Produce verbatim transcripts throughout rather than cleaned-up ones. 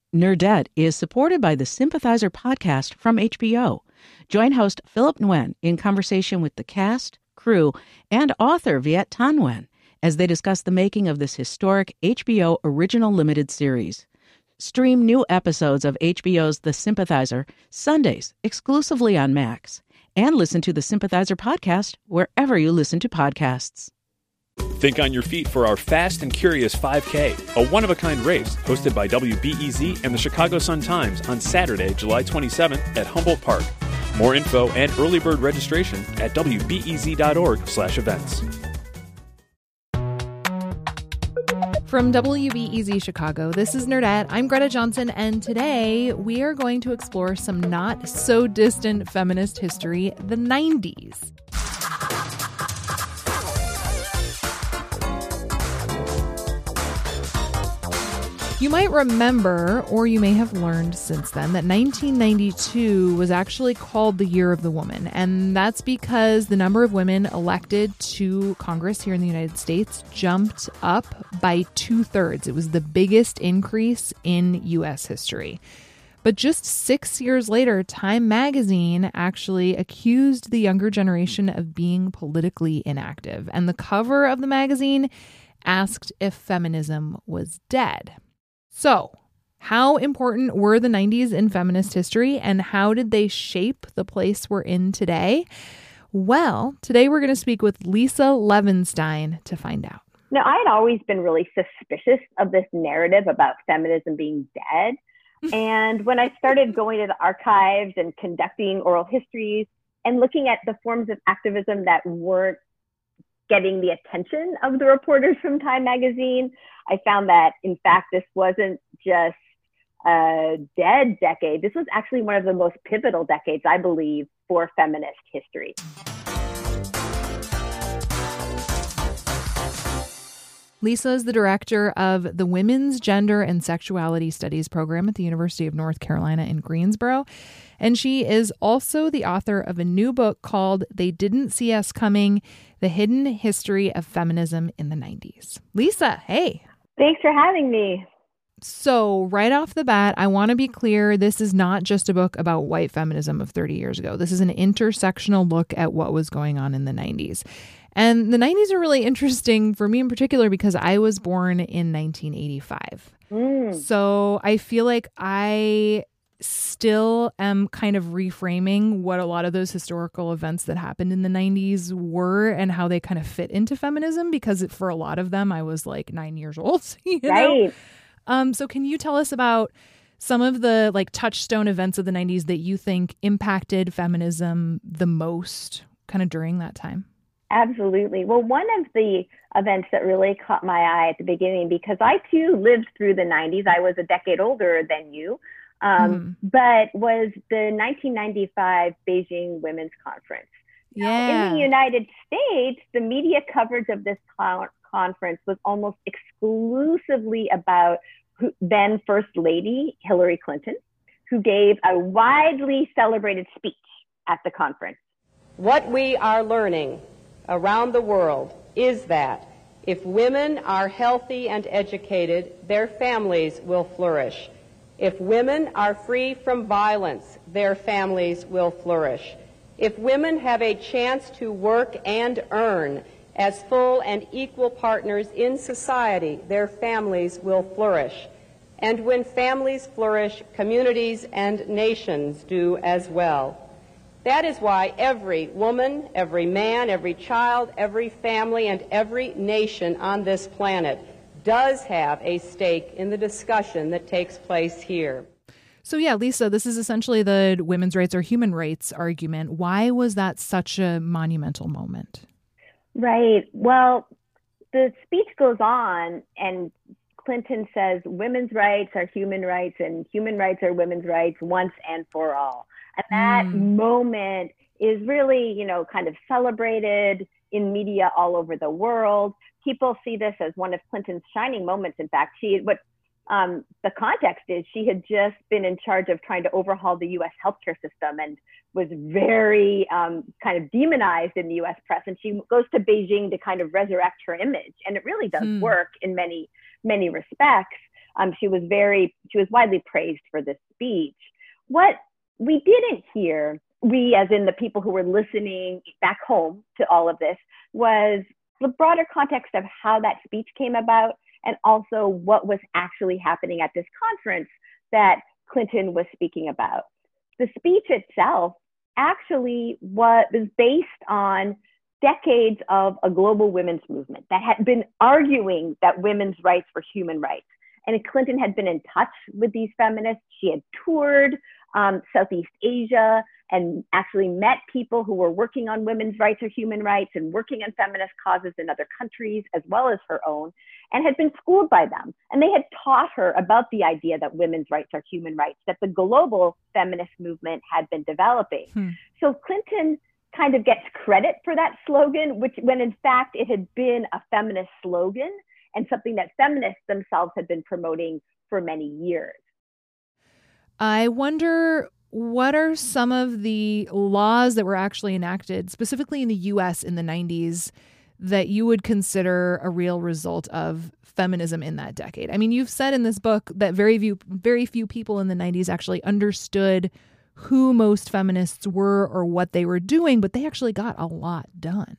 Nerdette is supported by the Sympathizer podcast from H B O. Join host Philip Nguyen in conversation with the cast, crew, and author Viet Thanh Nguyen as they discuss the making of this historic H B O original limited series. Stream new episodes of H B O's The Sympathizer Sundays exclusively on Max, and listen to the Sympathizer podcast wherever you listen to podcasts. Think on your feet for our Fast and Curious five K, a one-of-a-kind race hosted by W B E Z and the Chicago Sun-Times on Saturday, July twenty-seventh at Humboldt Park. More info and early bird registration at W B E Z dot org slash events. From W B E Z Chicago, this is Nerdette. I'm Greta Johnson, and today we are going to explore some not-so-distant feminist history, the nineties. You might remember, or you may have learned since then, that nineteen ninety-two was actually called the Year of the Woman. And that's because the number of women elected to Congress here in the United States jumped up by two-thirds. It was the biggest increase in U S history. But just six years later, Time magazine actually accused the younger generation of being politically inactive. And the cover of the magazine asked if feminism was dead. So, how important were the nineties in feminist history, and how did they shape the place we're in today? Well, today we're going to speak with Lisa Levinstein to find out. Now, I had always been really suspicious of this narrative about feminism being dead. And when I started going to the archives and conducting oral histories and looking at the forms of activism that weren't getting the attention of the reporters from Time magazine, I found that, in fact, this wasn't just a dead decade. This was actually one of the most pivotal decades, I believe, for feminist history. Lisa is the director of the Women's Gender and Sexuality Studies program at the University of North Carolina in Greensboro. And she is also the author of a new book called They Didn't See Us Coming: The Hidden History of Feminism in the nineties. Lisa, hey. Thanks for having me. So right off the bat, I want to be clear, this is not just a book about white feminism of thirty years ago. This is an intersectional look at what was going on in the nineties. And the nineties are really interesting for me in particular because I was born in nineteen eighty-five. Mm. So I feel like I still am kind of reframing what a lot of those historical events that happened in the nineties were and how they kind of fit into feminism, because for a lot of them, I was like nine years old. You know? Right. Um, so can you tell us about some of the like touchstone events of the nineties that you think impacted feminism the most kind of during that time? Absolutely. Well, one of the events that really caught my eye at the beginning, because I too lived through the nineties, I was a decade older than you, um, mm. but was the nineteen ninety-five Beijing Women's Conference. Yeah. Now, in the United States, the media coverage of this con- conference was almost exclusively about who, then First Lady Hillary Clinton, who gave a widely celebrated speech at the conference. What we are learning around the world is that if women are healthy and educated, their families will flourish. If women are free from violence, their families will flourish. If women have a chance to work and earn as full and equal partners in society, their families will flourish. And when families flourish, communities and nations do as well. That is why every woman, every man, every child, every family, and every nation on this planet does have a stake in the discussion that takes place here. So yeah, Lisa, this is essentially the women's rights or human rights argument. Why was that such a monumental moment? Right. Well, the speech goes on and Clinton says women's rights are human rights and human rights are women's rights once and for all. And that mm. moment is really, you know, kind of celebrated in media all over the world. People see this as one of Clinton's shining moments. In fact, she, what um, the context is, she had just been in charge of trying to overhaul the U S healthcare system and was very um, kind of demonized in the U S press. And she goes to Beijing to kind of resurrect her image. And it really does mm. work in many, many respects. Um, she was very, she was widely praised for this speech. What we didn't hear, we as in the people who were listening back home to all of this, was the broader context of how that speech came about and also what was actually happening at this conference that Clinton was speaking about. The speech itself actually was based on decades of a global women's movement that had been arguing that women's rights were human rights. And Clinton had been in touch with these feminists. She had toured um, Southeast Asia and actually met people who were working on women's rights or human rights and working on feminist causes in other countries, as well as her own, and had been schooled by them. And they had taught her about the idea that women's rights are human rights, that the global feminist movement had been developing. Hmm. So Clinton kind of gets credit for that slogan, which when in fact it had been a feminist slogan and something that feminists themselves had been promoting for many years. I wonder, what are some of the laws that were actually enacted, specifically in the U S in the nineties, that you would consider a real result of feminism in that decade? I mean, you've said in this book that very few, very few people in the nineties actually understood who most feminists were or what they were doing, but they actually got a lot done.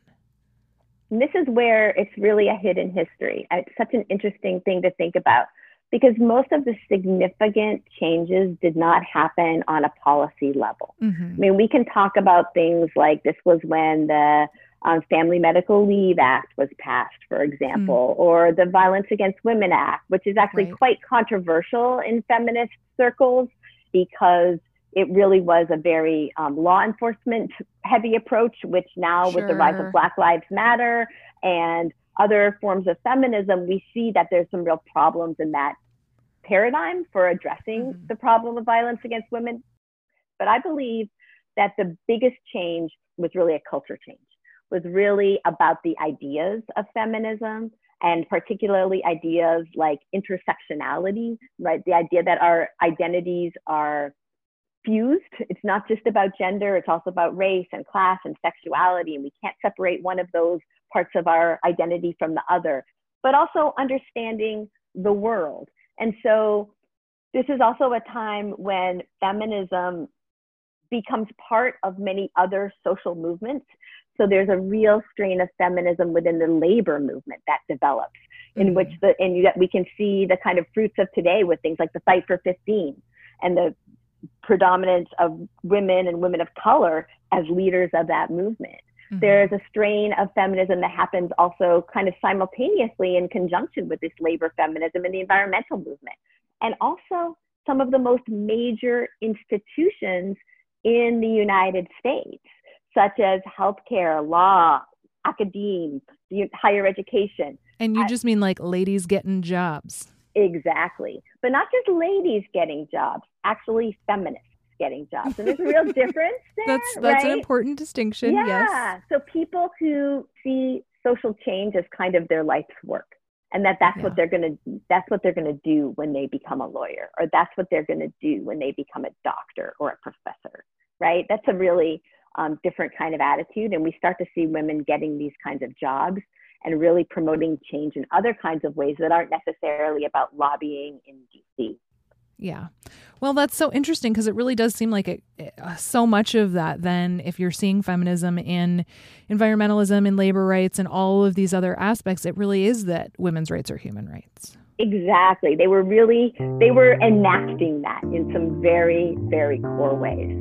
And this is where it's really a hidden history. It's such an interesting thing to think about, because most of the significant changes did not happen on a policy level. Mm-hmm. I mean, we can talk about things like this was when the um, Family Medical Leave Act was passed, for example, mm-hmm. or the Violence Against Women Act, which is actually right. quite controversial in feminist circles because it really was a very um, law enforcement heavy approach, which now sure. with the rise of Black Lives Matter and other forms of feminism, we see that there's some real problems in that paradigm for addressing mm-hmm. the problem of violence against women. But I believe that the biggest change was really a culture change, was really about the ideas of feminism, and particularly ideas like intersectionality, right? The idea that our identities are fused. It's not just about gender, it's also about race and class and sexuality, and we can't separate one of those parts of our identity from the other, but also understanding the world. And so this is also a time when feminism becomes part of many other social movements. So there's a real strain of feminism within the labor movement that develops, in mm-hmm. which the, and that we can see the kind of fruits of today with things like the Fight for fifteen and the predominance of women and women of color as leaders of that movement. Mm-hmm. There's a strain of feminism that happens also kind of simultaneously in conjunction with this labor feminism and the environmental movement. And also some of the most major institutions in the United States, such as healthcare, law, academia, higher education. And you I, just mean like ladies getting jobs. Exactly. But not just ladies getting jobs, actually feminists getting jobs. And there's a real difference there. That's that's right? an important distinction. Yeah. Yes. So people who see social change as kind of their life's work, and that that's yeah. what they're going to that's what they're going to do when they become a lawyer, or that's what they're going to do when they become a doctor or a professor, right? That's a really um, different kind of attitude. And we start to see women getting these kinds of jobs and really promoting change in other kinds of ways that aren't necessarily about lobbying in D C. Yeah. Well, that's so interesting because it really does seem like it, uh, so much of that then, if you're seeing feminism in environmentalism and labor rights and all of these other aspects, it really is that women's rights are human rights. Exactly. They were really, they were enacting that in some very, very core ways.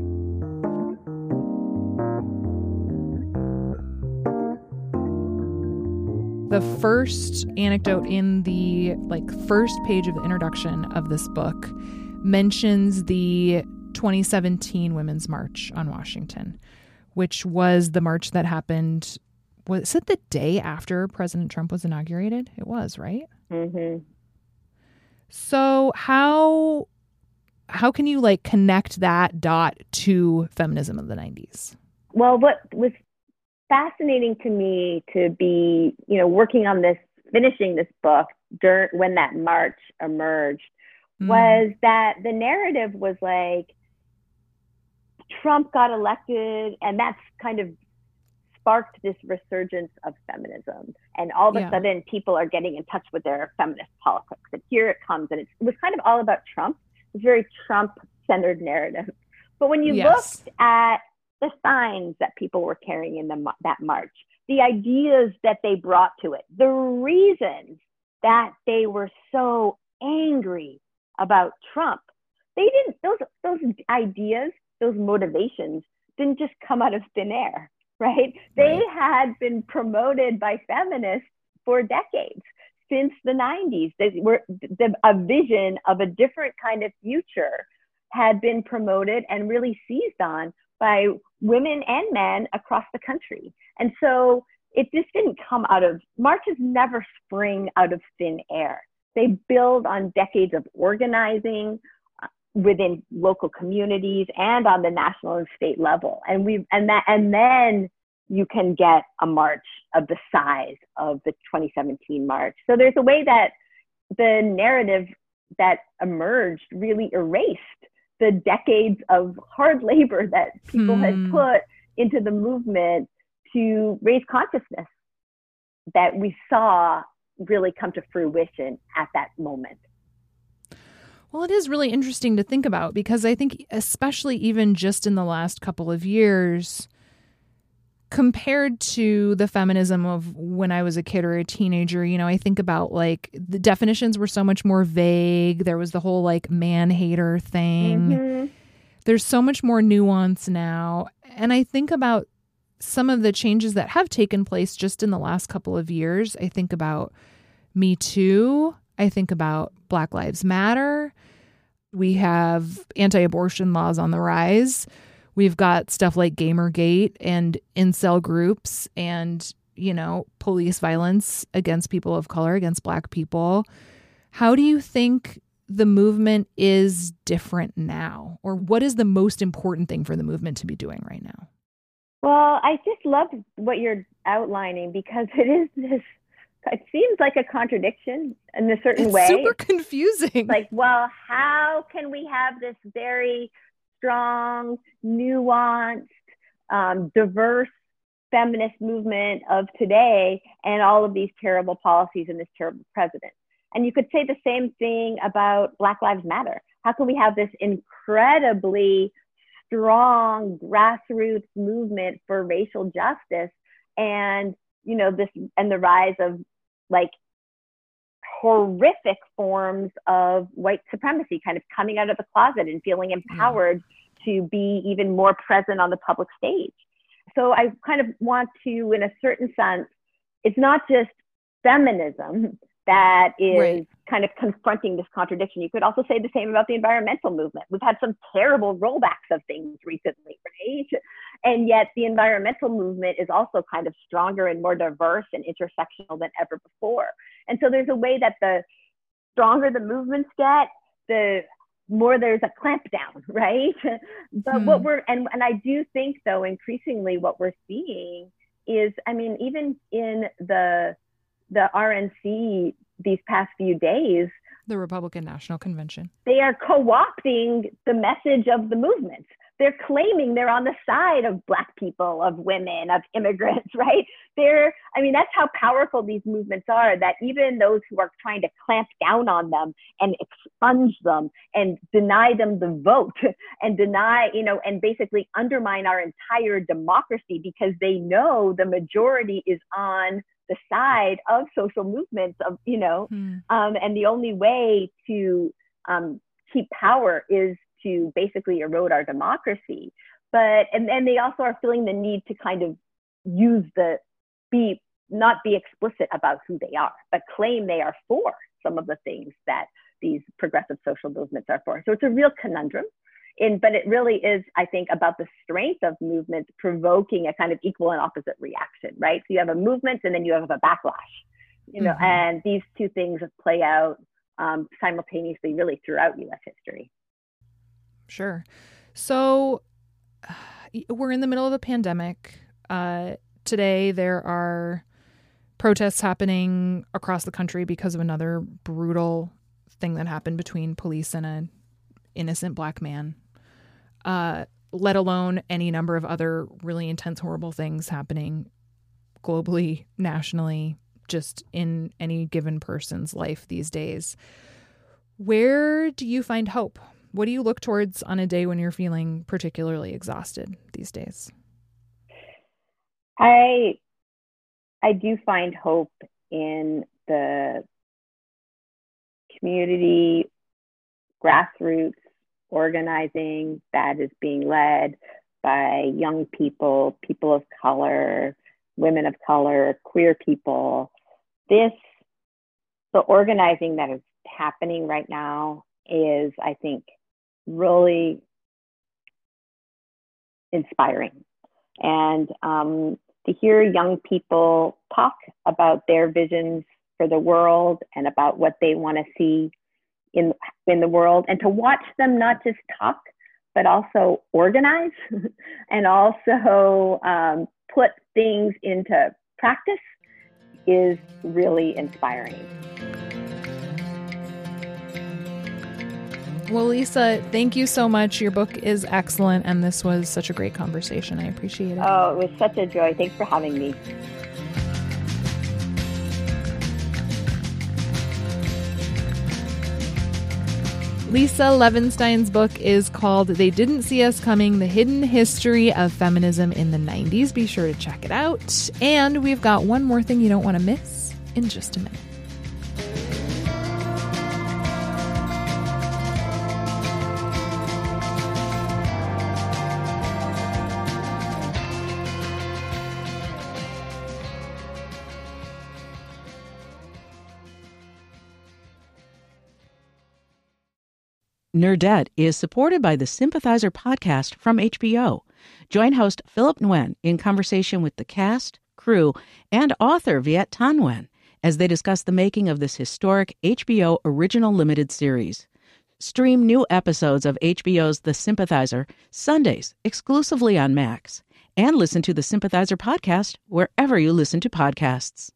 The first anecdote in the like first page of the introduction of this book mentions the twenty seventeen Women's March on Washington, which was the march that happened, was it the day after President Trump was inaugurated? It was, right? Mm-hmm. So how how can you like connect that dot to feminism of the nineties? Well, what was fascinating to me to be, you know, working on this, finishing this book during when that march emerged, mm. was that the narrative was like Trump got elected, and that's kind of sparked this resurgence of feminism. And all of a Yeah. sudden, people are getting in touch with their feminist politics. And here it comes. And it's, it was kind of all about Trump. It's a very Trump-centered narrative. But when you Yes. looked at the signs that people were carrying in the, that march, the ideas that they brought to it, the reasons that they were so angry about Trump, they didn't, those, those ideas, those motivations didn't just come out of thin air, right? They Right. had been promoted by feminists for decades, since the nineties. They were, the, a vision of a different kind of future had been promoted and really seized on by women and men across the country. And so it just didn't come out of, marches never spring out of thin air. They build on decades of organizing uh, within local communities and on the national and state level. And we and that and then you can get a march of the size of the twenty seventeen march. So there's a way that the narrative that emerged really erased the decades of hard labor that people Hmm. had put into the movement to raise consciousness that we saw really come to fruition at that moment. Well, it is really interesting to think about because I think especially even just in the last couple of years, compared to the feminism of when I was a kid or a teenager, you know, I think about like the definitions were so much more vague. There was the whole like man hater thing. Mm-hmm. There's so much more nuance now. And I think about some of the changes that have taken place just in the last couple of years. I think about Me Too. I think about Black Lives Matter. We have anti-abortion laws on the rise. We've got stuff like Gamergate and incel groups and, you know, police violence against people of color, against Black people. How do you think the movement is different now? Or what is the most important thing for the movement to be doing right now? Well, I just love what you're outlining because it is this, it seems like a contradiction in a certain It's way. super confusing. Like, well, how can we have this very strong, nuanced, um, diverse feminist movement of today and all of these terrible policies and this terrible president? And you could say the same thing about Black Lives Matter. How can we have this incredibly strong grassroots movement for racial justice and, you know, this and the rise of like horrific forms of white supremacy kind of coming out of the closet and feeling empowered to be even more present on the public stage. So I kind of want to, in a certain sense, it's not just feminism that is Right. kind of confronting this contradiction. You could also say the same about the environmental movement. We've had some terrible rollbacks of things recently, right? And yet the environmental movement is also kind of stronger and more diverse and intersectional than ever before. And so there's a way that the stronger the movements get, the more there's a clampdown, right? But Hmm. what we're, and, and I do think though, increasingly what we're seeing is, I mean, even in the, the R N C these past few days, The Republican National Convention. they are co-opting the message of the movement. They're claiming they're on the side of Black people, of women, of immigrants, right? They're, I mean, that's how powerful these movements are, that even those who are trying to clamp down on them and expunge them and deny them the vote and deny, you know, and basically undermine our entire democracy because they know the majority is on the side of social movements of, you know, Hmm. um, and the only way to um, keep power is to basically erode our democracy. But, and then they also are feeling the need to kind of use the, be, not be explicit about who they are, but claim they are for some of the things that these progressive social movements are for. So it's a real conundrum. In, but it really is, I think, about the strength of movements provoking a kind of equal and opposite reaction, right? So you have a movement and then you have a backlash, you know, Mhm. and these two things play out um, simultaneously really throughout U S history. Sure. So uh, we're in the middle of a pandemic. Uh, today, there are protests happening across the country because of another brutal thing that happened between police and an innocent Black man, uh, let alone any number of other really intense, horrible things happening globally, nationally, just in any given person's life these days. Where do you find hope? What do you look towards on a day when you're feeling particularly exhausted these days? I I do find hope in the community grassroots organizing that is being led by young people, people of color, women of color, queer people. This, the organizing that is happening right now is, I think, really inspiring. And um, to hear young people talk about their visions for the world and about what they want to see in, in the world, and to watch them not just talk, but also organize and also um, put things into practice is really inspiring. Well, Lisa, thank you so much. Your book is excellent, and this was such a great conversation. I appreciate it. Oh, it was such a joy. Thanks for having me. Lisa Levinstein's book is called They Didn't See Us Coming, The Hidden History of Feminism in the nineties. Be sure to check it out. And we've got one more thing you don't want to miss in just a minute. Nerdette is supported by the Sympathizer podcast from H B O. Join host Philip Nguyen in conversation with the cast, crew, and author Viet Thanh Nguyen as they discuss the making of this historic H B O original limited series. Stream new episodes of H B O's The Sympathizer Sundays exclusively on Max, and listen to the Sympathizer podcast wherever you listen to podcasts.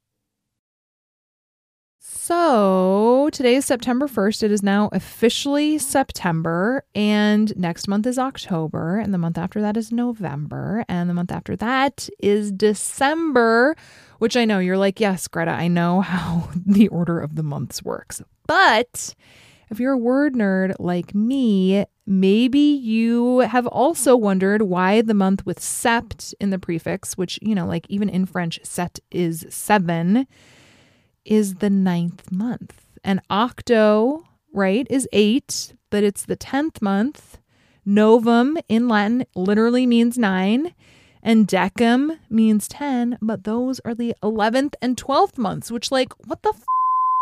So today is September first. It is now officially September, and next month is October, and the month after that is November, and the month after that is December, which I know you're like, yes, Greta, I know how the order of the months works. But if you're a word nerd like me, maybe you have also wondered why the month with sept in the prefix, which, you know, like even in French, sept is seven, is the ninth month. And octo, right, is eight, but it's the tenth month. Novum in Latin literally means nine, and decem means ten, but those are the eleventh and twelfth months, which, like, what the f***?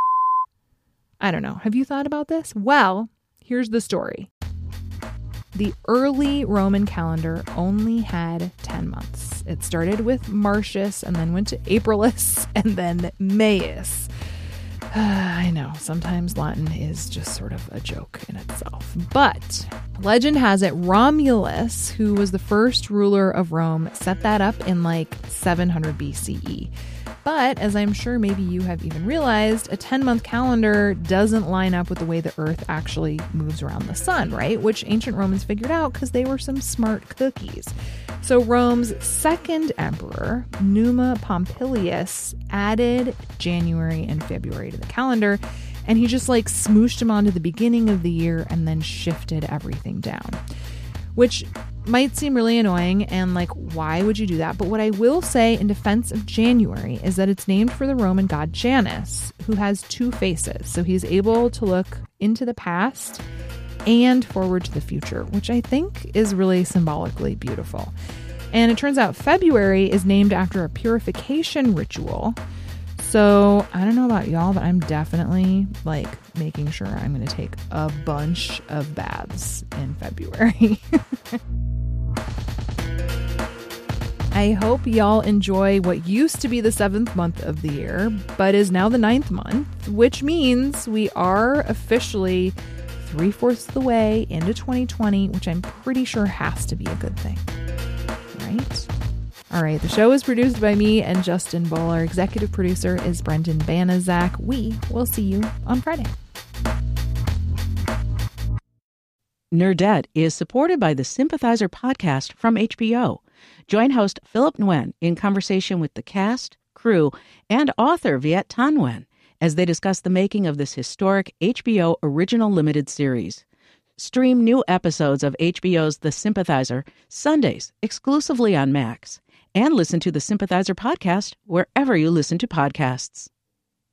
I don't know. Have you thought about this? Well, here's the story. The early Roman calendar only had ten months. It started with Martius and then went to Aprilis and then Maius. Uh, I know, sometimes Latin is just sort of a joke in itself. But legend has it Romulus, who was the first ruler of Rome, set that up in like seven hundred B C E. But as I'm sure maybe you have even realized, a ten-month calendar doesn't line up with the way the Earth actually moves around the sun, right? Which ancient Romans figured out because they were some smart cookies. So Rome's second emperor, Numa Pompilius, added January and February to the calendar, and he just like smooshed them onto the beginning of the year and then shifted everything down. Which might seem really annoying and like, why would you do that? But what I will say in defense of January is that it's named for the Roman god Janus, who has two faces. So he's able to look into the past and forward to the future, which I think is really symbolically beautiful. And it turns out February is named after a purification ritual. So I don't know about y'all, but I'm definitely like making sure I'm going to take a bunch of baths in February. I hope y'all enjoy what used to be the seventh month of the year, but is now the ninth month, which means we are officially three-fourths of the way into twenty twenty, which I'm pretty sure has to be a good thing, right? All right, the show is produced by me and Justin Bull. Our executive producer is Brendan Banaszak. We will see you on Friday. Nerdette is supported by the Sympathizer podcast from H B O. Join host Philip Nguyen in conversation with the cast, crew, and author Viet Thanh Nguyen as they discuss the making of this historic H B O original limited series. Stream new episodes of H B O's The Sympathizer Sundays exclusively on Max, and listen to the Sympathizer podcast wherever you listen to podcasts.